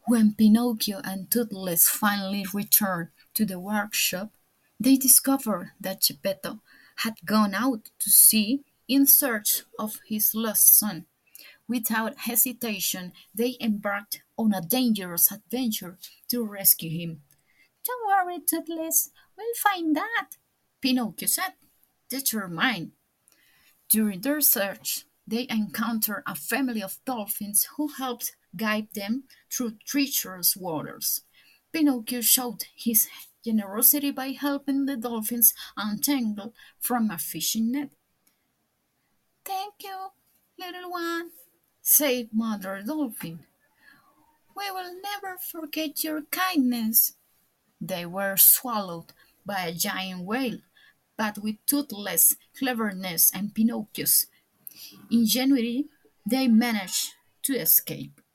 When Pinocchio and Toothless finally returned to the workshop, they discovered that Geppetto had gone out to sea in search of his lost son. Without hesitation, they embarked on a dangerous adventure to rescue him. Don't worry, Toothless, we'll find that, Pinocchio said, determined. During their search, they encountered a family of dolphins who helped guide them through treacherous waters. Pinocchio showed his generosity by helping the dolphins untangle from a fishing net. Thank you, little one, said Mother Dolphin. We will never forget your kindness. They were swallowed by a giant whale, but with Toothless' cleverness and Pinocchio's ingenuity, they managed to escape.